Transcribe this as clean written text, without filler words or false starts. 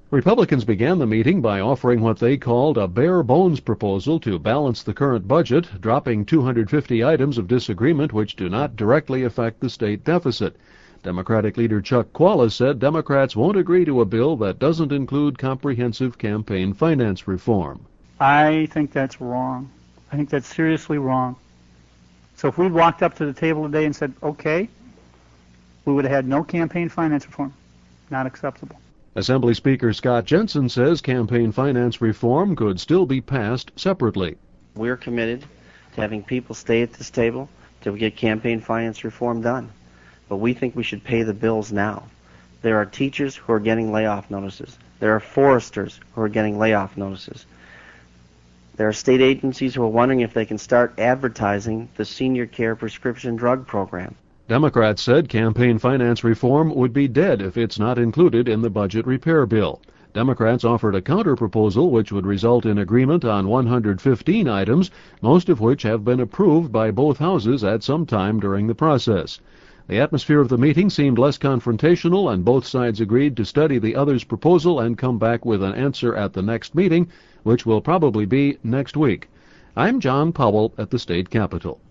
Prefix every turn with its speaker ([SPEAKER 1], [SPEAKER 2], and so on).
[SPEAKER 1] Republicans began the meeting by offering what they called a bare-bones proposal to balance the current budget, dropping 250 items of disagreement which do not directly affect the state deficit. Democratic leader Chuck Qualys said Democrats won't agree to a bill that doesn't include comprehensive campaign finance reform.
[SPEAKER 2] I think that's wrong. I think that's seriously wrong. So if we'd walked up to the table today and said, okay, we would have had no campaign finance reform. Not acceptable.
[SPEAKER 1] Assembly Speaker Scott Jensen says campaign finance reform could still be passed separately.
[SPEAKER 3] We're committed to having people stay at this table till we get campaign finance reform done. But we think we should pay the bills now. There are teachers who are getting layoff notices. There are foresters who are getting layoff notices. There are state agencies who are wondering if they can start advertising the senior care prescription drug program.
[SPEAKER 1] Democrats said campaign finance reform would be dead if it's not included in the budget repair bill. Democrats offered a counterproposal which would result in agreement on 115 items, most of which have been approved by both houses at some time during the process. The atmosphere of the meeting seemed less confrontational, and both sides agreed to study the other's proposal and come back with an answer at the next meeting, which will probably be next week. I'm John Powell at the state capitol.